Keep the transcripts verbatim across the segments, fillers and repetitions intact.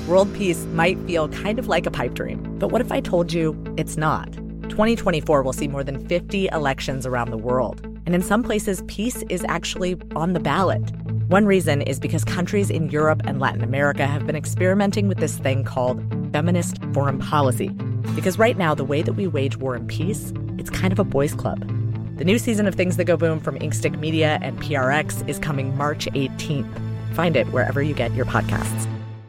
World peace might feel kind of like a pipe dream, but what if I told you it's not? twenty twenty-four will see more than fifty elections around the world, and in some places, peace is actually on the ballot. One reason is because countries in Europe and Latin America have been experimenting with this thing called feminist foreign policy. Because right now, the way that we wage war and peace, it's kind of a boys' club. The new season of Things That Go Boom from Inkstick Media and P R X is coming March eighteenth. Find it wherever you get your podcasts.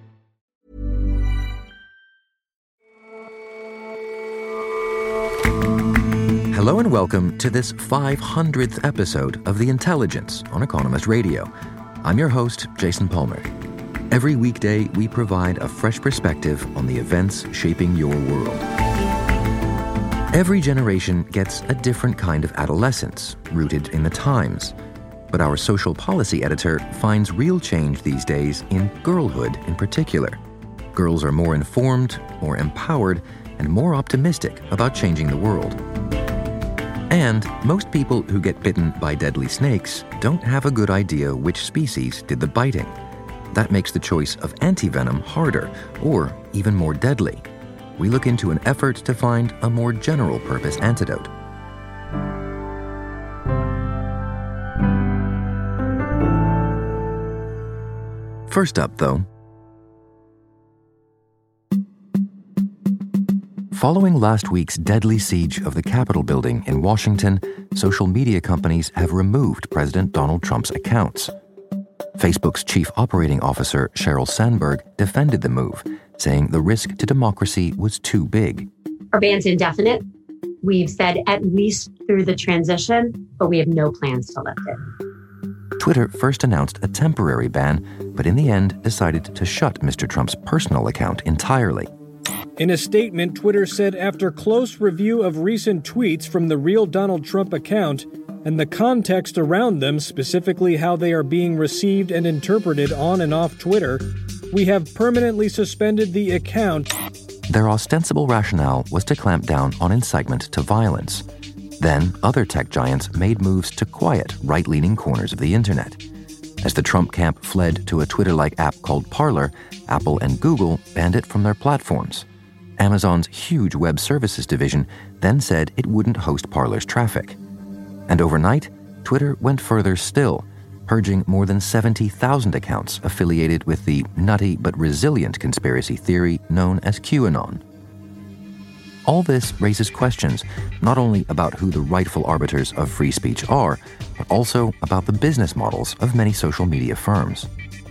Hello and welcome to this five hundredth episode of The Intelligence on Economist Radio. I'm your host, Jason Palmer. Every weekday, we provide a fresh perspective on the events shaping your world. Every generation gets a different kind of adolescence, rooted in the times. But our social policy editor finds real change these days in girlhood in particular. Girls are more informed, more empowered, and more optimistic about changing the world. And most people who get bitten by deadly snakes don't have a good idea which species did the biting. That makes the choice of antivenom harder, or even more deadly. We look into an effort to find a more general-purpose antidote. First up, though, following last week's deadly siege of the Capitol building in Washington, social media companies have removed President Donald Trump's accounts. Facebook's chief operating officer, Sheryl Sandberg, defended the move, saying the risk to democracy was too big. Our ban's indefinite. We've said at least through the transition, but we have no plans to lift it. Twitter first announced a temporary ban, but in the end decided to shut Mister Trump's personal account entirely. In a statement, Twitter said after close review of recent tweets from the real Donald Trump account and the context around them, specifically how they are being received and interpreted on and off Twitter, we have permanently suspended the account. Their ostensible rationale was to clamp down on incitement to violence. Then, other tech giants made moves to quiet right-leaning corners of the internet. As the Trump camp fled to a Twitter-like app called Parler, Apple and Google banned it from their platforms. Amazon's huge web services division then said it wouldn't host Parler's traffic. And overnight, Twitter went further still, purging more than seventy thousand accounts affiliated with the nutty but resilient conspiracy theory known as QAnon. All this raises questions not only about who the rightful arbiters of free speech are, but also about the business models of many social media firms.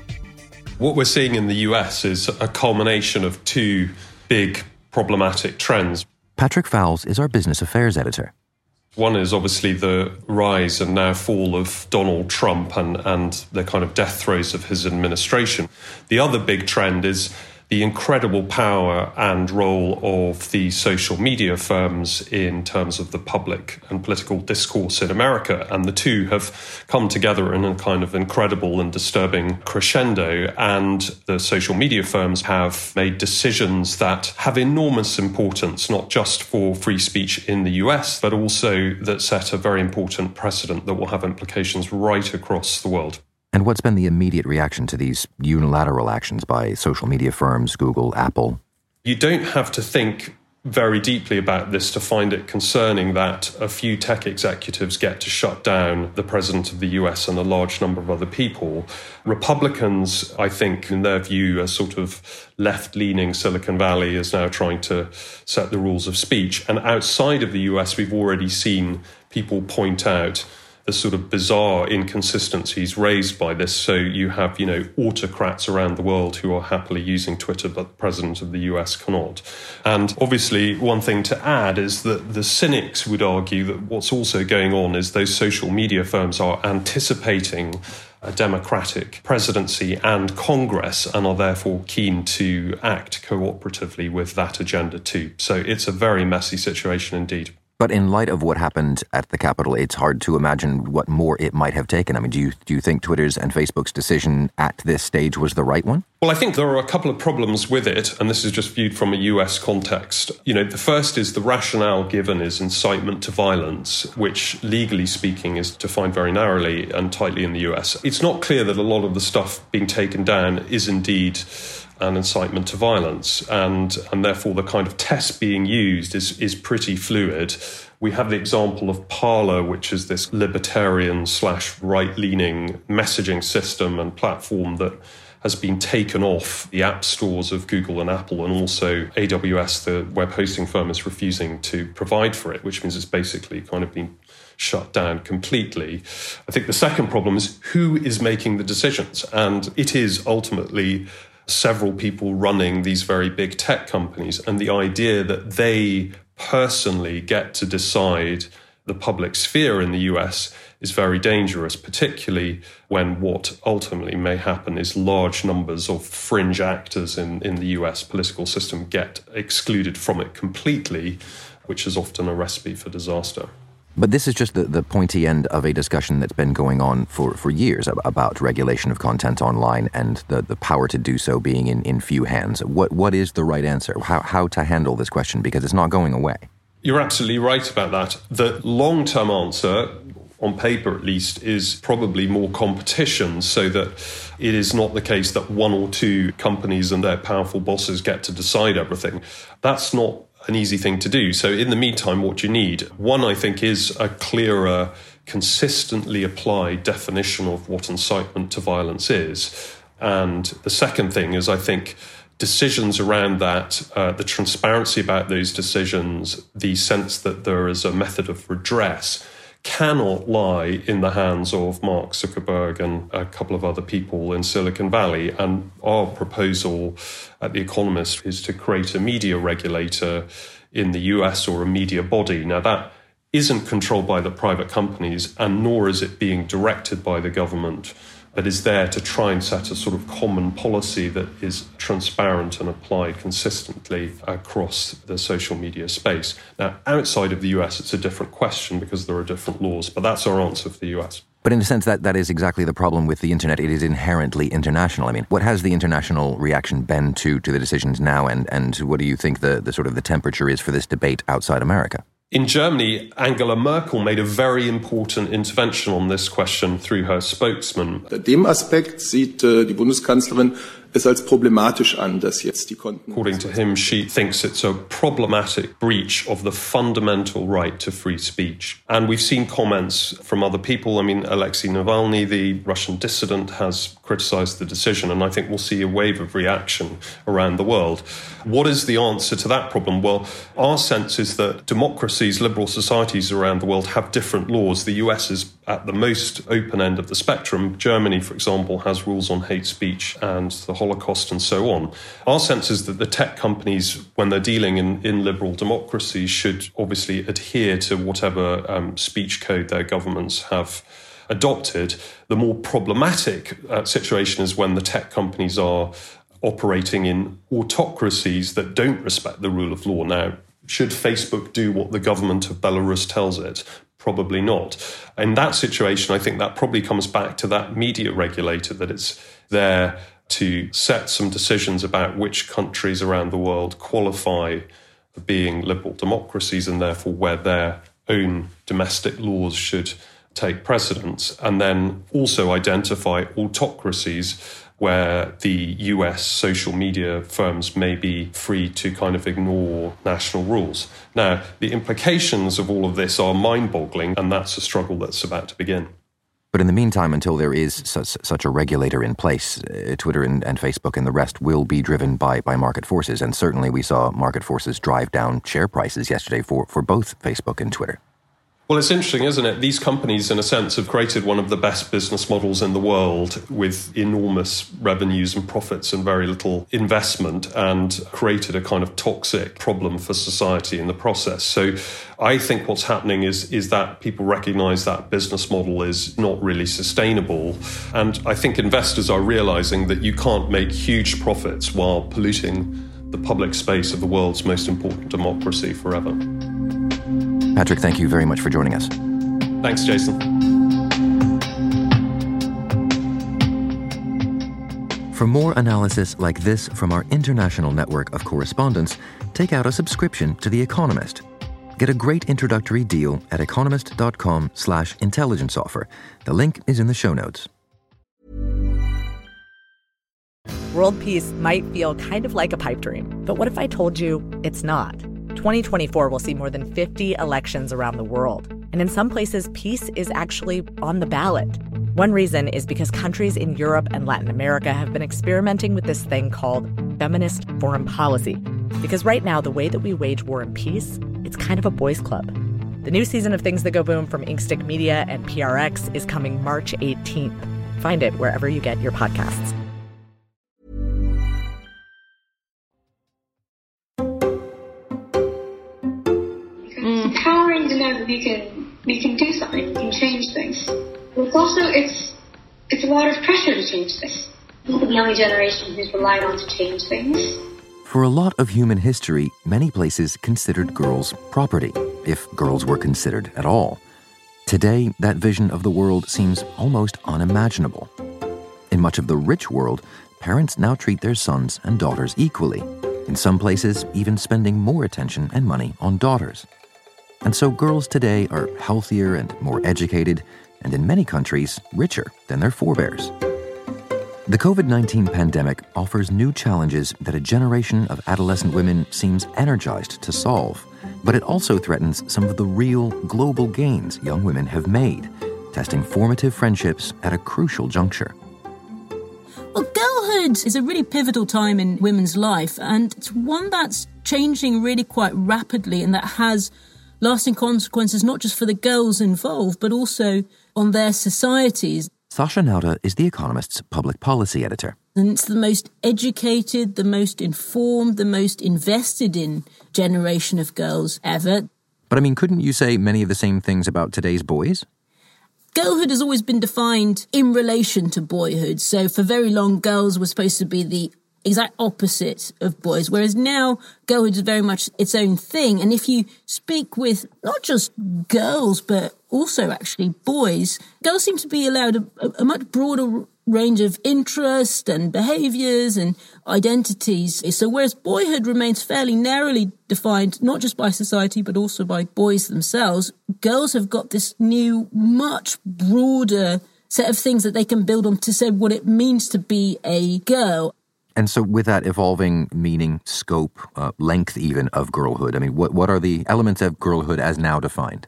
What we're seeing in the U S is a culmination of two big problematic trends. Patrick Fowles is our business affairs editor. One is obviously the rise and now fall of Donald Trump and, and the kind of death throes of his administration. The other big trend is the incredible power and role of the social media firms in terms of the public and political discourse in America. And the two have come together in a kind of incredible and disturbing crescendo. And the social media firms have made decisions that have enormous importance, not just for free speech in the U S, but also that set a very important precedent that will have implications right across the world. And what's been the immediate reaction to these unilateral actions by social media firms, Google, Apple? You don't have to think very deeply about this to find it concerning that a few tech executives get to shut down the president of the U S and a large number of other people. Republicans, I think, in their view, a sort of left-leaning Silicon Valley is now trying to set the rules of speech. And outside of the U S, we've already seen people point out the sort of bizarre inconsistencies raised by this. So you have, you know, autocrats around the world who are happily using Twitter, but the president of the U S cannot. And obviously, one thing to add is that the cynics would argue that what's also going on is those social media firms are anticipating a democratic presidency and Congress and are therefore keen to act cooperatively with that agenda too. So it's a very messy situation indeed. But in light of what happened at the Capitol, it's hard to imagine what more it might have taken. I mean, do you do you think Twitter's and Facebook's decision at this stage was the right one? Well, I think there are a couple of problems with it, and this is just viewed from a U S context. You know, the first is the rationale given is incitement to violence, which legally speaking is defined very narrowly and tightly in the U S. It's not clear that a lot of the stuff being taken down is indeed and incitement to violence. And, and therefore, the kind of test being used is, is pretty fluid. We have the example of Parler, which is this libertarian slash right-leaning messaging system and platform that has been taken off the app stores of Google and Apple, and also A W S, the web hosting firm, is refusing to provide for it, which means it's basically kind of been shut down completely. I think the second problem is who is making the decisions, and it is ultimately several people running these very big tech companies, and the idea that they personally get to decide the public sphere in the U S is very dangerous, particularly when what ultimately may happen is large numbers of fringe actors in, in the U S political system get excluded from it completely, which is often a recipe for disaster. But this is just the, the pointy end of a discussion that's been going on for, for years about regulation of content online and the, the power to do so being in, in few hands. What What is the right answer? How, how to handle this question? Because it's not going away. You're absolutely right about that. The long-term answer, on paper at least, is probably more competition, so that it is not the case that one or two companies and their powerful bosses get to decide everything. That's not an easy thing to do. So in the meantime, what you need, one, I think, is a clearer, consistently applied definition of what incitement to violence is. And the second thing is, I think, decisions around that, uh, the transparency about those decisions, the sense that there is a method of redress, cannot lie in the hands of Mark Zuckerberg and a couple of other people in Silicon Valley. And our proposal at The Economist is to create a media regulator in the U S, or a media body. Now, that isn't controlled by the private companies, and nor is it being directed by the government, but is there to try and set a sort of common policy that is transparent and applied consistently across the social media space. Now, outside of the U S, it's a different question because there are different laws, but that's our answer for the U S. But in a sense, that, that is exactly the problem with the internet. It is inherently international. I mean, what has the international reaction been to, to the decisions now, and, and what do you think the, the sort of the temperature is for this debate outside America? In Germany, Angela Merkel made a very important intervention on this question through her spokesman. Unter dem Aspekt sieht die Bundeskanzlerin es als problematisch an, dass jetzt die Konten... According to him, she thinks it's a problematic breach of the fundamental right to free speech. And we've seen comments from other people. I mean, Alexei Navalny, the Russian dissident, has criticized the decision, and I think we'll see a wave of reaction around the world. What is the answer to that problem? Well, our sense is that democracies, liberal societies around the world have different laws. The U S is at the most open end of the spectrum. Germany, for example, has rules on hate speech and the Holocaust and so on. Our sense is that the tech companies, when they're dealing in, in liberal democracies, should obviously adhere to whatever um, speech code their governments have adopted. The more problematic uh, situation is when the tech companies are operating in autocracies that don't respect the rule of law. Now, should Facebook do what the government of Belarus tells it? Probably not. In that situation, I think that probably comes back to that media regulator, that it's there to set some decisions about which countries around the world qualify for being liberal democracies, and therefore where their own domestic laws should take precedence, and then also identify autocracies where the U S social media firms may be free to kind of ignore national rules. Now, the implications of all of this are mind-boggling, and that's a struggle that's about to begin. But in the meantime, until there is such, such a regulator in place, uh, Twitter and, and Facebook and the rest will be driven by, by market forces. And certainly we saw market forces drive down share prices yesterday for, for both Facebook and Twitter. Well, it's interesting, isn't it? These companies, in a sense, have created one of the best business models in the world, with enormous revenues and profits and very little investment, and created a kind of toxic problem for society in the process. So I think what's happening is, is that people recognize that business model is not really sustainable. And I think investors are realizing that you can't make huge profits while polluting the public space of the world's most important democracy forever. Patrick, thank you very much for joining us. Thanks, Jason. For more analysis like this from our international network of correspondents, take out a subscription to The Economist. Get a great introductory deal at economist.com slash intelligence offer. The link is in the show notes. World peace might feel kind of like a pipe dream, but what if I told you it's not? twenty twenty-four will see more than fifty elections around the world, and in some places, peace is actually on the ballot. One reason is because countries in Europe and Latin America have been experimenting with this thing called feminist foreign policy. Because right now, the way that we wage war and peace, it's kind of a boys' club. The new season of Things That Go Boom from Inkstick Media and P R X is coming March eighteenth. Find it wherever you get your podcasts. It's empowering to know that we can we can do something, we can change things. But it's also it's it's a lot of pressure to change things. We're the only generation who's relied on to change things. For a lot of human history, many places considered girls property, if girls were considered at all. Today, that vision of the world seems almost unimaginable. In much of the rich world, parents now treat their sons and daughters equally, in some places even spending more attention and money on daughters. And so girls today are healthier and more educated, and in many countries, richer than their forebears. The covid nineteen pandemic offers new challenges that a generation of adolescent women seems energized to solve, but it also threatens some of the real global gains young women have made, testing formative friendships at a crucial juncture. Well, girlhood is a really pivotal time in women's life, and it's one that's changing really quite rapidly and that has lasting consequences not just for the girls involved, but also on their societies. Sasha Nauta is The Economist's public policy editor. And it's the most educated, the most informed, the most invested in generation of girls ever. But I mean, couldn't you say many of the same things about today's boys? Girlhood has always been defined in relation to boyhood. So for very long, girls were supposed to be the exact opposite of boys, whereas now girlhood is very much its own thing. And if you speak with not just girls, but also actually boys, girls seem to be allowed a, a much broader range of interest and behaviours and identities. So whereas boyhood remains fairly narrowly defined, not just by society, but also by boys themselves, girls have got this new, much broader set of things that they can build on to say what it means to be a girl. And so with that evolving meaning, scope, uh, length even of girlhood, I mean, what, what are the elements of girlhood as now defined?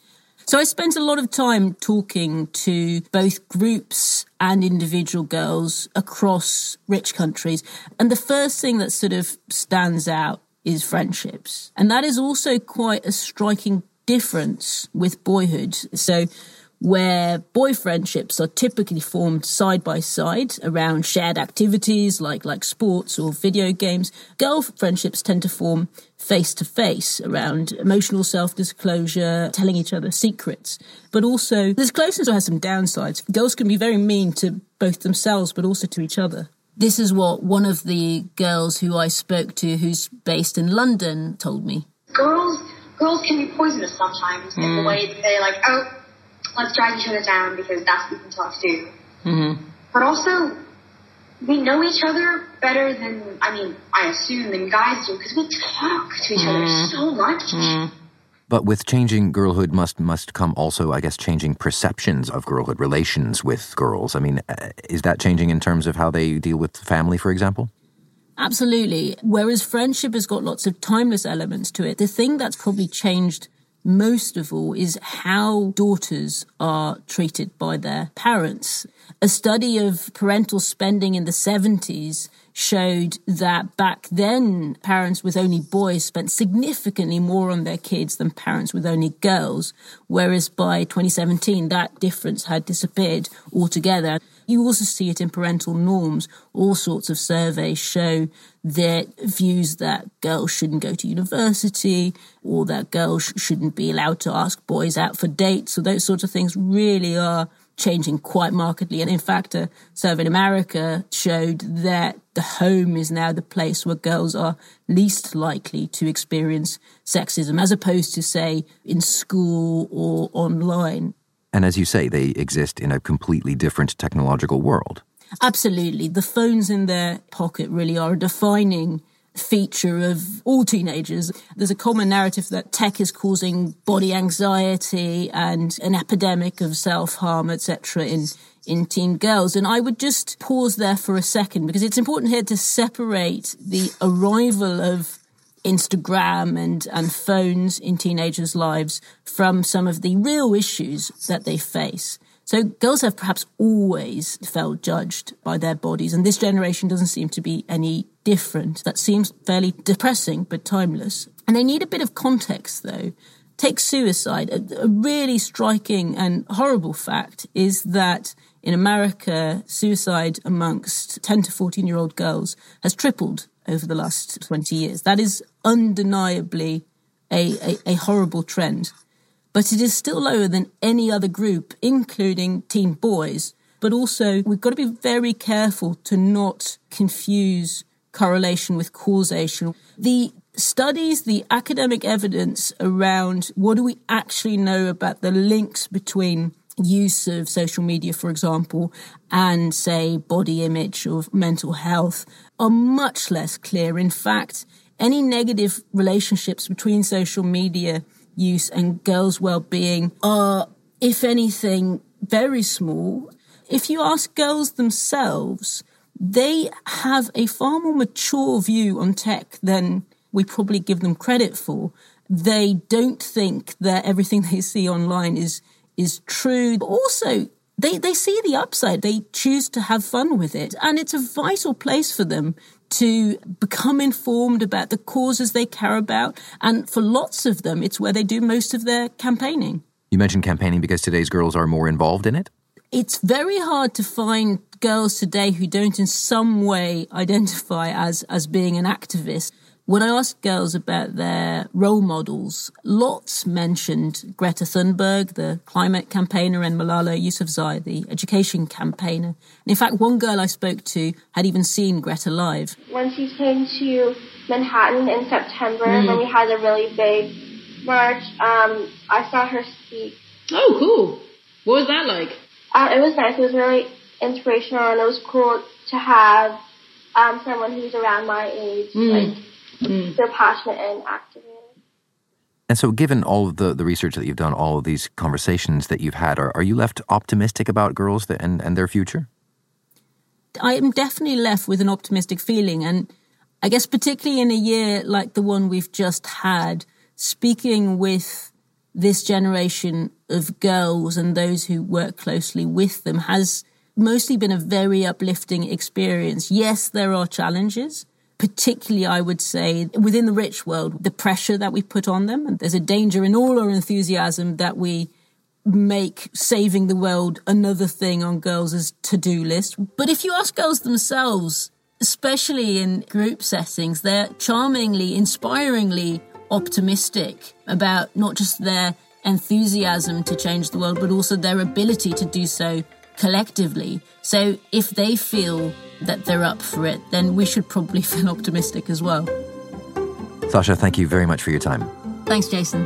So I spent a lot of time talking to both groups and individual girls across rich countries. And the first thing that sort of stands out is friendships. And that is also quite a striking difference with boyhood. So where boy friendships are typically formed side by side around shared activities like, like sports or video games, girl friendships tend to form face to face around emotional self-disclosure, telling each other secrets. But also, this closeness has some downsides. Girls can be very mean to both themselves, but also to each other. This is what one of the girls who I spoke to, who's based in London, told me. Girls, girls can be poisonous sometimes mm. in the way that they're like, oh, let's drag each other down because that's what we can talk to do. Mm-hmm. But also, we know each other better than, I mean, I assume than guys do because we talk to each mm-hmm. other so much. Mm-hmm. But with changing girlhood must must come also, I guess, changing perceptions of girlhood, relations with girls. I mean, uh, is that changing in terms of how they deal with family, for example? Absolutely. Whereas friendship has got lots of timeless elements to it, the thing that's probably changed most of all is how daughters are treated by their parents. A study of parental spending in the seventies showed that back then parents with only boys spent significantly more on their kids than parents with only girls, whereas by twenty seventeen that difference had disappeared altogether. You also see it in parental norms. All sorts of surveys show that views that girls shouldn't go to university or that girls shouldn't be allowed to ask boys out for dates. So those sorts of things really are changing quite markedly. And in fact, a survey in America showed that the home is now the place where girls are least likely to experience sexism, as opposed to, say, in school or online. And as you say, they exist in a completely different technological world. Absolutely. The phones in their pocket really are a defining feature of all teenagers. There's a common narrative that tech is causing body anxiety and an epidemic of self-harm, et cetera in, in teen girls. And I would just pause there for a second, because it's important here to separate the arrival of Instagram and, and phones in teenagers' lives from some of the real issues that they face. So girls have perhaps always felt judged by their bodies, and this generation doesn't seem to be any different. That seems fairly depressing, but timeless. And they need a bit of context, though. Take suicide. A, a really striking and horrible fact is that in America, suicide amongst ten to fourteen-year-old girls has tripled over the last twenty years. That is undeniably a, a, a horrible trend. But it is still lower than any other group, including teen boys. But also, we've got to be very careful to not confuse correlation with causation. The studies, the academic evidence around what do we actually know about the links between use of social media, for example, and, say, body image or mental health are much less clear. In fact, any negative relationships between social media use and girls' well-being are, if anything, very small. If you ask girls themselves, they have a far more mature view on tech than we probably give them credit for. They don't think that everything they see online is is true. But also, they, they see the upside. They choose to have fun with it. And it's a vital place for them to become informed about the causes they care about. And for lots of them, it's where they do most of their campaigning. You mentioned campaigning because today's girls are more involved in it? It's very hard to find girls today who don't in some way identify as, as being an activist. When I asked girls about their role models, lots mentioned Greta Thunberg, the climate campaigner, and Malala Yousafzai, the education campaigner. And in fact, one girl I spoke to had even seen Greta live. When she came to Manhattan in September, mm. when we had a really big march, um, I saw her speak. Oh, cool. What was that like? Uh, it was nice. It was really inspirational, and it was cool to have um, someone who's around my age, mm. like, Mm. so passionate and active. And so given all of the, the research that you've done, all of these conversations that you've had, are, are you left optimistic about girls that, and, and their future? I am definitely left with an optimistic feeling. And I guess particularly in a year like the one we've just had, speaking with this generation of girls and those who work closely with them has mostly been a very uplifting experience. Yes, there are challenges. Particularly, I would say, within the rich world, the pressure that we put on them. And there's a danger in all our enthusiasm that we make saving the world another thing on girls' to-do list. But if you ask girls themselves, especially in group settings, they're charmingly, inspiringly optimistic about not just their enthusiasm to change the world, but also their ability to do so collectively. So if they feel that they're up for it, then we should probably feel optimistic as well. Sasha, thank you very much for your time. Thanks, Jason.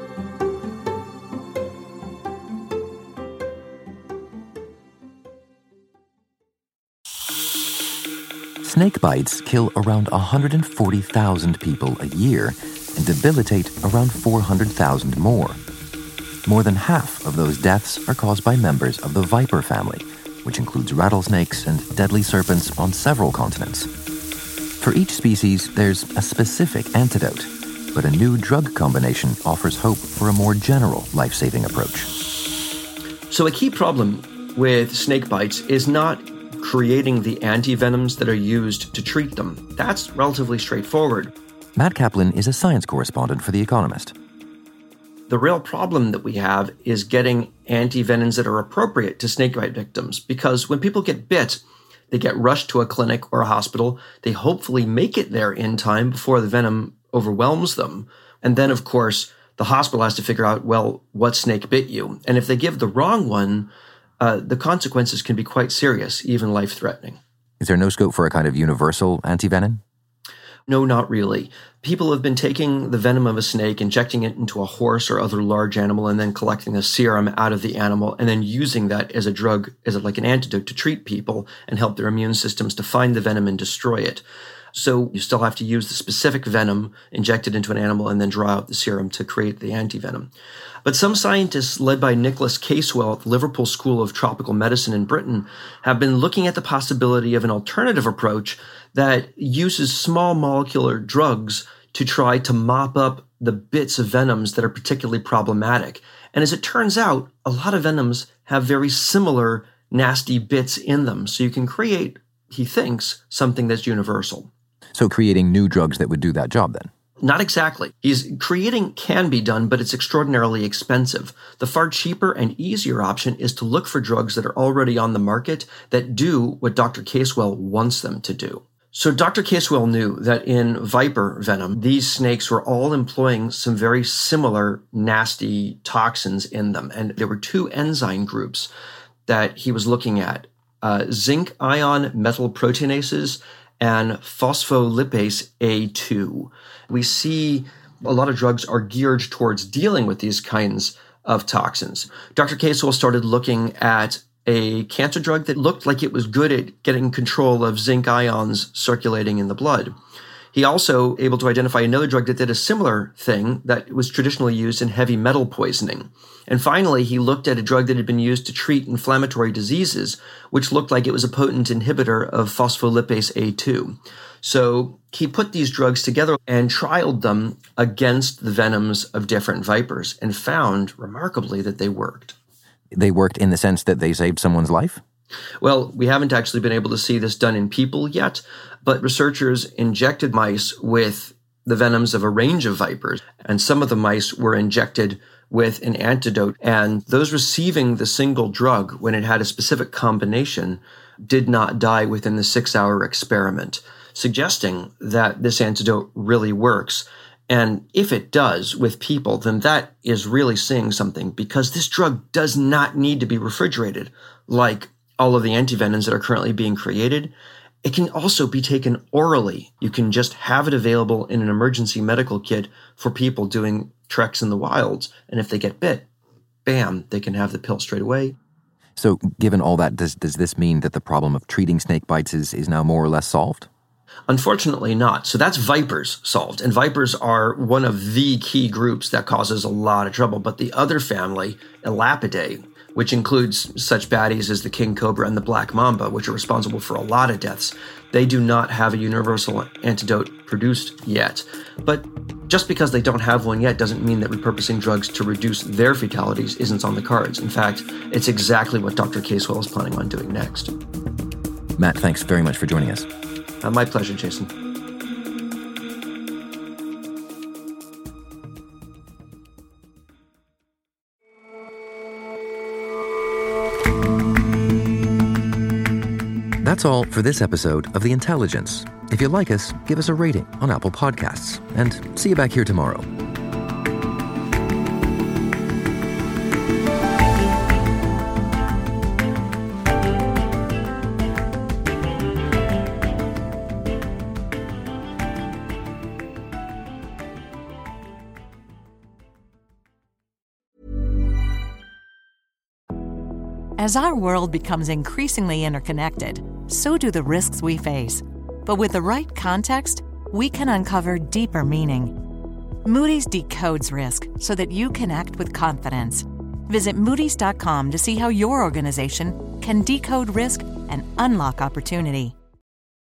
Snake bites kill around one hundred forty thousand people a year and debilitate around four hundred thousand more. More than half of those deaths are caused by members of the viper family, which includes rattlesnakes and deadly serpents on several continents. For each species, there's a specific antidote, but a new drug combination offers hope for a more general life-saving approach. So a key problem with snake bites is not creating the antivenoms that are used to treat them. That's relatively straightforward. Matt Kaplan is a science correspondent for The Economist. The real problem that we have is getting antivenoms that are appropriate to snakebite victims, because when people get bit, they get rushed to a clinic or a hospital. They hopefully make it there in time before the venom overwhelms them. And then, of course, the hospital has to figure out, well, what snake bit you? And if they give the wrong one, uh, the consequences can be quite serious, even life-threatening. Is there no scope for a kind of universal antivenom? No, not really. People have been taking the venom of a snake, injecting it into a horse or other large animal, and then collecting a serum out of the animal, and then using that as a drug, as a, like an antidote to treat people and help their immune systems to find the venom and destroy it. So you still have to use the specific venom injected into an animal and then draw out the serum to create the antivenom. But some scientists, led by Nicholas Casewell at the Liverpool School of Tropical Medicine in Britain, have been looking at the possibility of an alternative approach that uses small molecular drugs to try to mop up the bits of venoms that are particularly problematic. And as it turns out, a lot of venoms have very similar nasty bits in them. So you can create, he thinks, something that's universal. So creating new drugs that would do that job then? Not exactly. He's creating can be done, but it's extraordinarily expensive. The far cheaper and easier option is to look for drugs that are already on the market that do what Doctor Casewell wants them to do. So Doctor Casewell knew that in viper venom, these snakes were all employing some very similar nasty toxins in them. And there were two enzyme groups that he was looking at, uh, zinc ion metal proteinases and phospholipase A two. We see a lot of drugs are geared towards dealing with these kinds of toxins. Doctor Casewell started looking at a cancer drug that looked like it was good at getting control of zinc ions circulating in the blood. He also able to identify another drug that did a similar thing that was traditionally used in heavy metal poisoning. And finally, he looked at a drug that had been used to treat inflammatory diseases, which looked like it was a potent inhibitor of phospholipase A two. So he put these drugs together and trialed them against the venoms of different vipers and found, remarkably, that they worked. They worked in the sense that they saved someone's life? Well, we haven't actually been able to see this done in people yet, but researchers injected mice with the venoms of a range of vipers, and some of the mice were injected with an antidote, and those receiving the single drug when it had a specific combination did not die within the six-hour experiment, suggesting that this antidote really works. And if it does with people, then that is really saying something, because this drug does not need to be refrigerated like all of the antivenoms that are currently being created. It can also be taken orally. You can just have it available in an emergency medical kit for people doing treks in the wilds. And if they get bit, bam, they can have the pill straight away. So given all that, does does this mean that the problem of treating snake bites is, is now more or less solved? Unfortunately not. So that's vipers solved. And vipers are one of the key groups that causes a lot of trouble. But the other family, Elapidae, which includes such baddies as the king cobra and the black mamba, which are responsible for a lot of deaths, they do not have a universal antidote produced yet. But just because they don't have one yet doesn't mean that repurposing drugs to reduce their fatalities isn't on the cards. In fact, it's exactly what Doctor Casewell is planning on doing next. Matt, thanks very much for joining us. Uh, my pleasure, Jason. That's all for this episode of The Intelligence. If you like us, give us a rating on Apple Podcasts. And see you back here tomorrow. As our world becomes increasingly interconnected, so do the risks we face. But with the right context, we can uncover deeper meaning. Moody's decodes risk so that you can act with confidence. Visit Moody's dot com to see how your organization can decode risk and unlock opportunity.